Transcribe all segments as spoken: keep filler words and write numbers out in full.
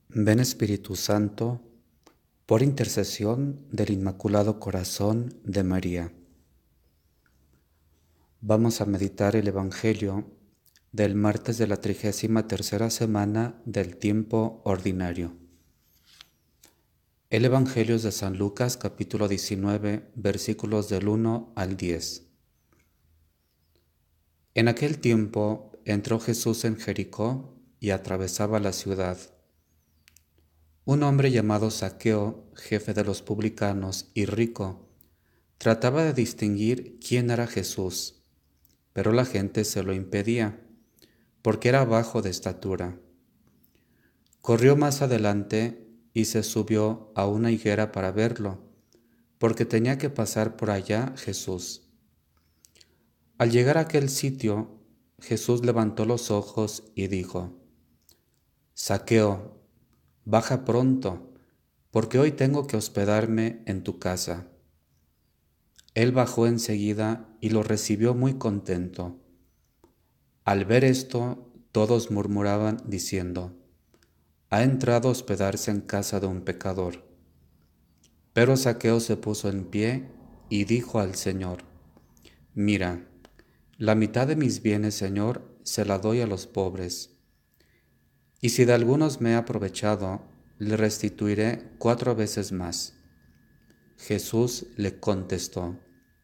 Ven Espíritu Santo, por intercesión del Inmaculado Corazón de María. Vamos a meditar el Evangelio del martes de la trigésima tercera semana del tiempo ordinario. El Evangelio es de San Lucas, capítulo diecinueve, versículos del uno al diez. En aquel tiempo entró Jesús en Jericó y atravesaba la ciudad. Un hombre llamado Zaqueo, jefe de los publicanos y rico, trataba de distinguir quién era Jesús, pero la gente se lo impedía, porque era bajo de estatura. Corrió más adelante y se subió a una higuera para verlo, porque tenía que pasar por allá Jesús. Al llegar a aquel sitio, Jesús levantó los ojos y dijo: Zaqueo, baja pronto, porque hoy tengo que hospedarme en tu casa. Él bajó enseguida y lo recibió muy contento. Al ver esto, todos murmuraban diciendo: ha entrado a hospedarse en casa de un pecador. Pero Zaqueo se puso en pie y dijo al Señor: mira, la mitad de mis bienes, Señor, se la doy a los pobres. Y si de algunos me he aprovechado, le restituiré cuatro veces más. Jesús le contestó: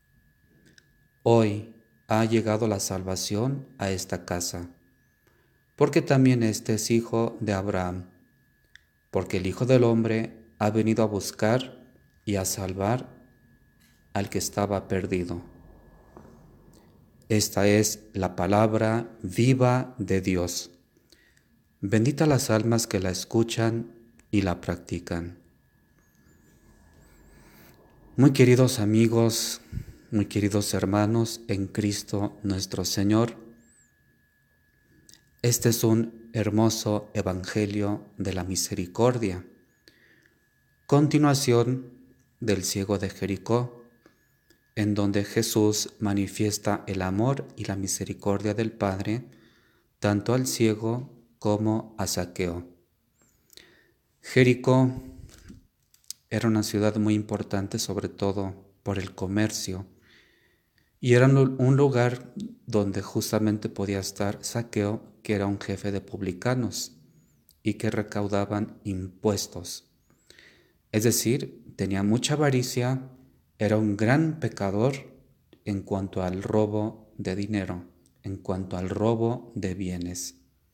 hoy ha llegado la salvación a esta casa, porque también este es hijo de Abraham, porque el Hijo del Hombre ha venido a buscar y a salvar al que estaba perdido. Esta es la palabra viva de Dios. Bendita las almas que la escuchan y la practican. Muy queridos amigos, muy queridos hermanos en Cristo nuestro Señor, este es un hermoso evangelio de la misericordia. Continuación del ciego de Jericó, en donde Jesús manifiesta el amor y la misericordia del Padre tanto al ciego como a Zaqueo. Jericó era una ciudad muy importante, sobre todo por el comercio, y era un lugar donde justamente podía estar Zaqueo, que era un jefe de publicanos y que recaudaban impuestos. Es decir, tenía mucha avaricia, era un gran pecador en cuanto al robo de dinero, en cuanto al robo de bienes.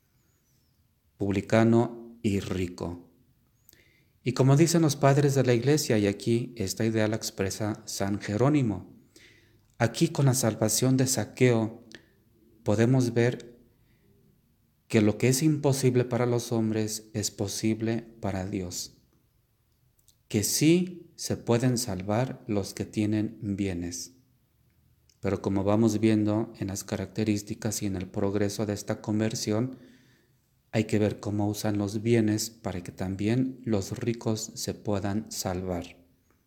Publicano y rico. Y como dicen los padres de la Iglesia, y aquí esta idea la expresa San Jerónimo, aquí con la salvación de Zaqueo podemos ver que lo que es imposible para los hombres es posible para Dios. Que sí se pueden salvar los que tienen bienes. Pero como vamos viendo en las características y en el progreso de esta conversión, hay que ver cómo usan los bienes para que también los ricos se puedan salvar.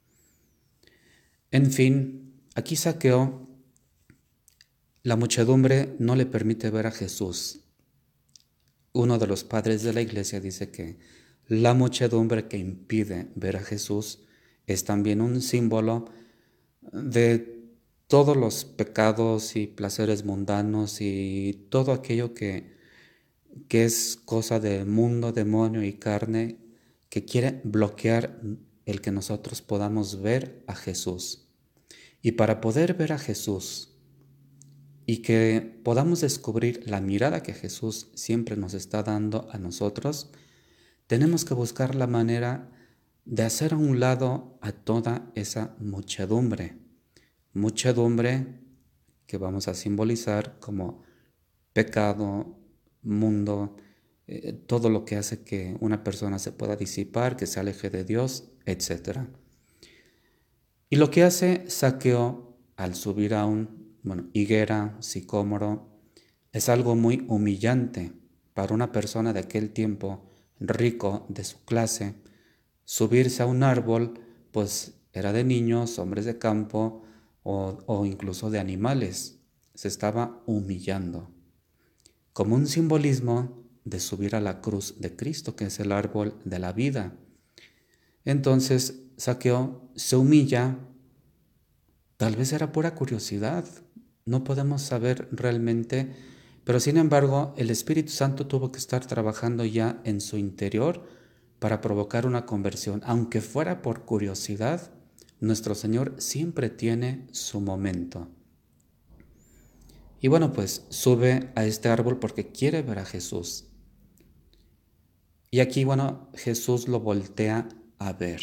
En fin, aquí Zaqueo, la muchedumbre no le permite ver a Jesús. Uno de los padres de la Iglesia dice que la muchedumbre que impide ver a Jesús es también un símbolo de todos los pecados y placeres mundanos y todo aquello que, que es cosa del mundo, demonio y carne, que quiere bloquear el que nosotros podamos ver a Jesús. Y para poder ver a Jesús y que podamos descubrir la mirada que Jesús siempre nos está dando a nosotros, tenemos que buscar la manera de hacer a un lado a toda esa muchedumbre. Muchedumbre que vamos a simbolizar como pecado, mundo, eh, todo lo que hace que una persona se pueda disipar, que se aleje de Dios, etcétera. Y lo que hace Zaqueo al subir a un, bueno, higuera, sicómoro, es algo muy humillante para una persona de aquel tiempo, rico de su clase. Subirse a un árbol, pues era de niños, hombres de campo o, o incluso de animales. Se estaba humillando, como un simbolismo de subir a la cruz de Cristo, que es el árbol de la vida. Entonces Zaqueo se humilla, tal vez era pura curiosidad, no podemos saber realmente, pero sin embargo el Espíritu Santo tuvo que estar trabajando ya en su interior para provocar una conversión. Aunque fuera por curiosidad, nuestro Señor siempre tiene su momento. Y bueno, pues sube a este árbol porque quiere ver a Jesús. Y aquí, bueno, Jesús lo voltea a ver.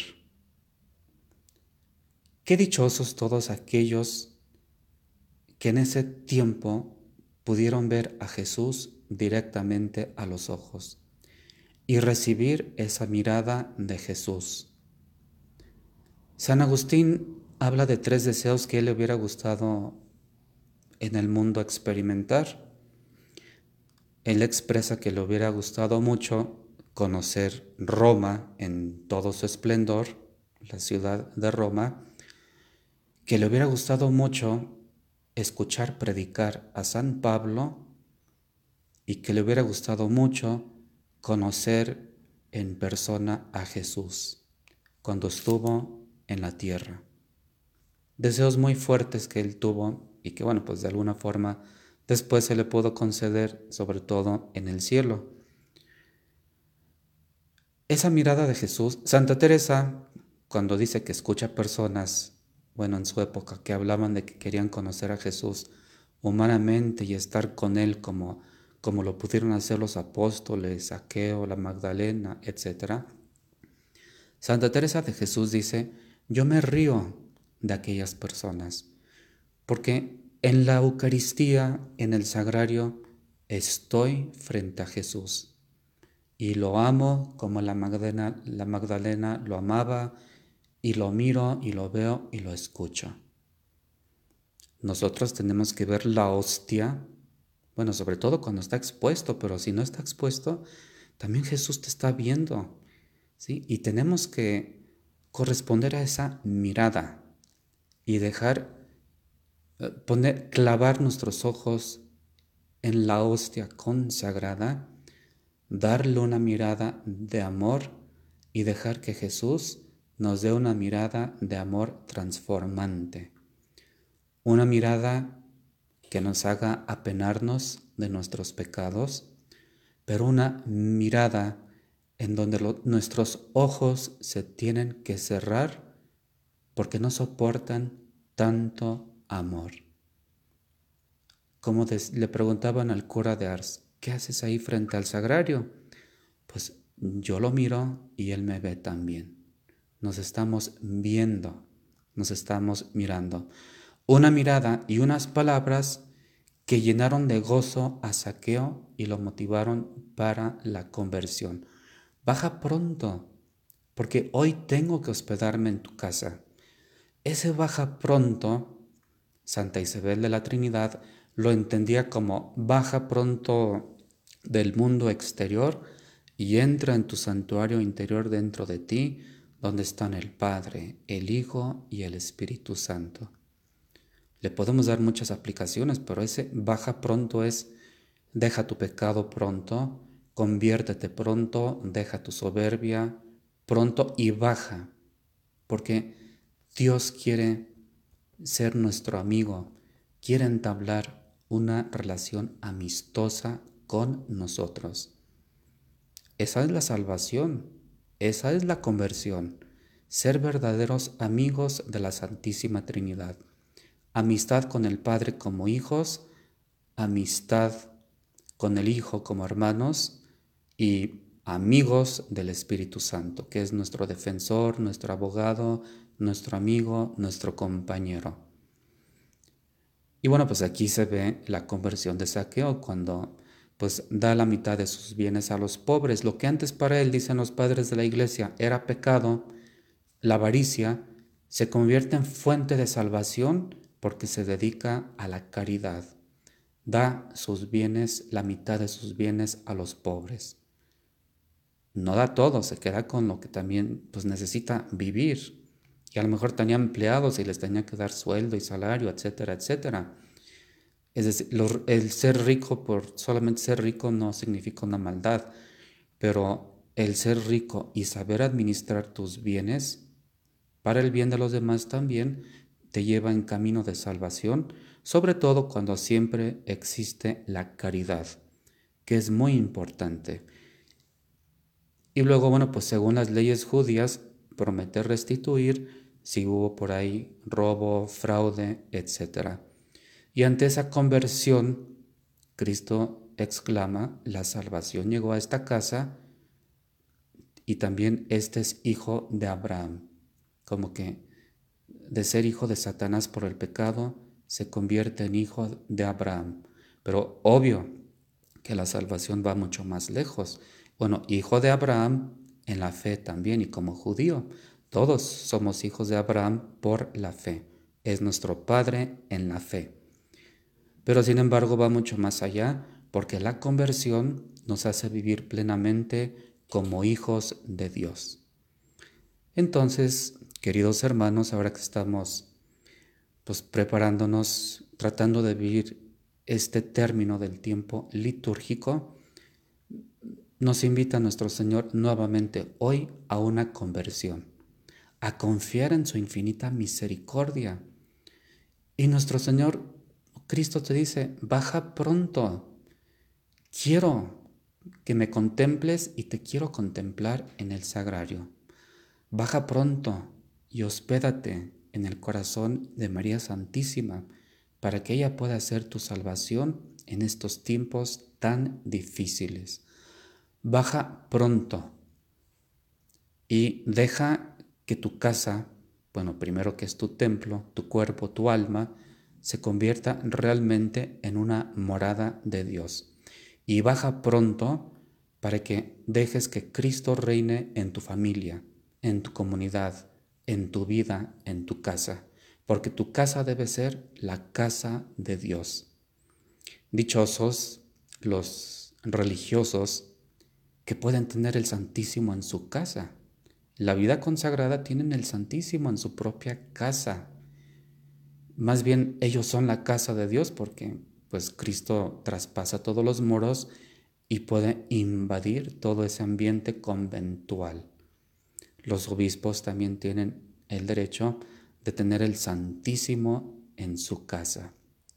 Qué dichosos todos aquellos que en ese tiempo pudieron ver a Jesús directamente a los ojos y recibir esa mirada de Jesús. San Agustín habla de tres deseos que él le hubiera gustado en el mundo experimentar. Él expresa que le hubiera gustado mucho conocer Roma en todo su esplendor, la ciudad de Roma, que le hubiera gustado mucho escuchar predicar a San Pablo y que le hubiera gustado mucho conocer en persona a Jesús cuando estuvo en la tierra. Deseos muy fuertes que él tuvo y que, bueno, pues de alguna forma después se le pudo conceder, sobre todo en el cielo. Esa mirada de Jesús, Santa Teresa, cuando dice que escucha personas, bueno, en su época, que hablaban de que querían conocer a Jesús humanamente y estar con él como, como lo pudieron hacer los apóstoles, Zaqueo, la Magdalena, etcétera. Santa Teresa de Jesús dice, yo me río de aquellas personas, porque en la Eucaristía, en el Sagrario, estoy frente a Jesús y lo amo como la Magdalena, la Magdalena lo amaba, y lo miro y lo veo y lo escucho. Nosotros tenemos que ver la hostia, bueno, sobre todo cuando está expuesto, pero si no está expuesto, también Jesús te está viendo, ¿sí? Y tenemos que corresponder a esa mirada y dejar, poner, clavar nuestros ojos en la hostia consagrada, darle una mirada de amor y dejar que Jesús nos dé una mirada de amor transformante, una mirada que nos haga apenarnos de nuestros pecados, pero una mirada en donde lo, nuestros ojos se tienen que cerrar porque no soportan tanto amor. Como des, le preguntaban al cura de Ars, ¿qué haces ahí frente al sagrario? Pues yo lo miro y él me ve también. Nos estamos viendo, nos estamos mirando. Una mirada y unas palabras que llenaron de gozo a Zaqueo y lo motivaron para la conversión. Baja pronto, porque hoy tengo que hospedarme en tu casa. Ese baja pronto, Santa Isabel de la Trinidad lo entendía como baja pronto del mundo exterior y entra en tu santuario interior dentro de ti, donde están el Padre, el Hijo y el Espíritu Santo. Le podemos dar muchas aplicaciones, pero ese baja pronto es deja tu pecado pronto, conviértete pronto, deja tu soberbia pronto y baja, porque Dios quiere ser nuestro amigo, quiere entablar una relación amistosa con nosotros. Esa es la salvación, esa es la conversión, ser verdaderos amigos de la Santísima Trinidad. Amistad con el Padre como hijos, amistad con el Hijo como hermanos y amigos del Espíritu Santo, que es nuestro defensor, nuestro abogado, nuestro amigo, nuestro compañero. Y bueno, pues aquí se ve la conversión de Zaqueo cuando pues da la mitad de sus bienes a los pobres. Lo que antes para él, dicen los padres de la iglesia, era pecado, la avaricia, se convierte en fuente de salvación porque se dedica a la caridad. Da sus bienes, la mitad de sus bienes a los pobres. No da todo, se queda con lo que también pues, necesita vivir. Y a lo mejor tenía empleados y les tenía que dar sueldo y salario, etcétera, etcétera. Es decir, lo- el ser rico por solamente ser rico no significa una maldad, pero el ser rico y saber administrar tus bienes para el bien de los demás también te lleva en camino de salvación, sobre todo cuando siempre existe la caridad, que es muy importante. Y luego, bueno, pues según las leyes judías, prometer restituir si hubo por ahí robo, fraude, etcétera. Y ante esa conversión, Cristo exclama, la salvación llegó a esta casa y también este es hijo de Abraham. Como que de ser hijo de Satanás por el pecado, se convierte en hijo de Abraham. Pero obvio que la salvación va mucho más lejos. Bueno, hijo de Abraham en la fe también y como judío. Todos somos hijos de Abraham por la fe. Es nuestro Padre en la fe. Pero sin embargo va mucho más allá porque la conversión nos hace vivir plenamente como hijos de Dios. Entonces, queridos hermanos, ahora que estamos pues preparándonos, tratando de vivir este término del tiempo litúrgico, nos invita nuestro Señor nuevamente hoy a una conversión, a confiar en su infinita misericordia. Y nuestro Señor, Cristo te dice, baja pronto, quiero que me contemples y te quiero contemplar en el sagrario. Baja pronto y hospédate en el corazón de María Santísima para que ella pueda ser tu salvación en estos tiempos tan difíciles. Baja pronto y deja que tu casa, bueno, primero que es tu templo, tu cuerpo, tu alma, se convierta realmente en una morada de Dios. Y baja pronto para que dejes que Cristo reine en tu familia, en tu comunidad, en tu vida, en tu casa, porque tu casa debe ser la casa de Dios. Dichosos los religiosos que pueden tener el Santísimo en su casa. La vida consagrada tienen el Santísimo en su propia casa. Más bien ellos son la casa de Dios porque pues Cristo traspasa todos los muros y puede invadir todo ese ambiente conventual. Los obispos también tienen el derecho de tener el Santísimo en su casa.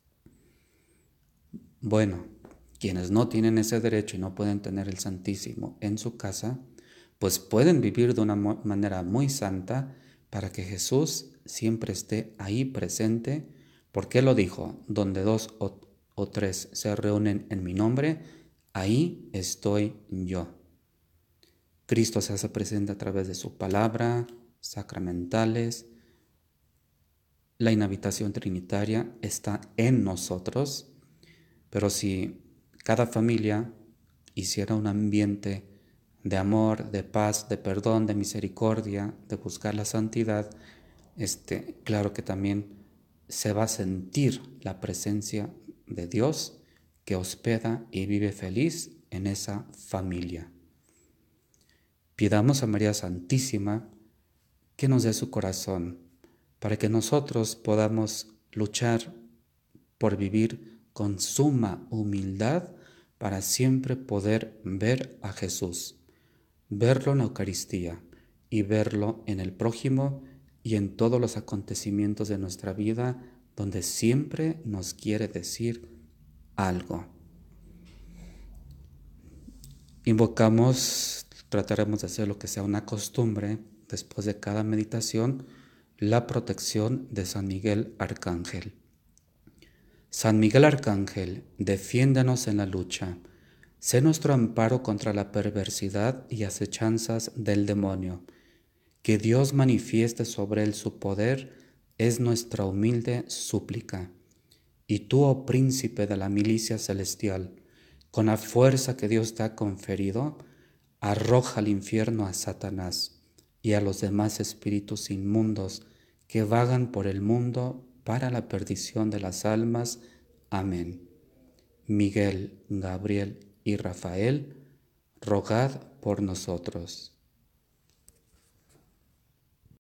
Bueno, quienes no tienen ese derecho y no pueden tener el Santísimo en su casa, pues pueden vivir de una manera muy santa para que Jesús siempre esté ahí presente, porque Él lo dijo, donde dos o, o tres se reúnen en mi nombre, ahí estoy yo. Cristo se hace presente a través de su palabra, sacramentales, la inhabitación trinitaria está en nosotros, pero si cada familia hiciera un ambiente de amor, de paz, de perdón, de misericordia, de buscar la santidad, este, claro que también se va a sentir la presencia de Dios que hospeda y vive feliz en esa familia. Pidamos a María Santísima que nos dé su corazón para que nosotros podamos luchar por vivir con suma humildad para siempre poder ver a Jesús, verlo en la Eucaristía y verlo en el prójimo y en todos los acontecimientos de nuestra vida donde siempre nos quiere decir algo. Invocamos, trataremos de hacer lo que sea una costumbre después de cada meditación, la protección de San Miguel Arcángel. San Miguel Arcángel, defiéndanos en la lucha. Sé nuestro amparo contra la perversidad y acechanzas del demonio. Que Dios manifieste sobre él su poder es nuestra humilde súplica. Y tú, oh príncipe de la milicia celestial, con la fuerza que Dios te ha conferido, arroja al infierno a Satanás y a los demás espíritus inmundos que vagan por el mundo para la perdición de las almas. Amén. Miguel, Gabriel y Rafael, rogad por nosotros.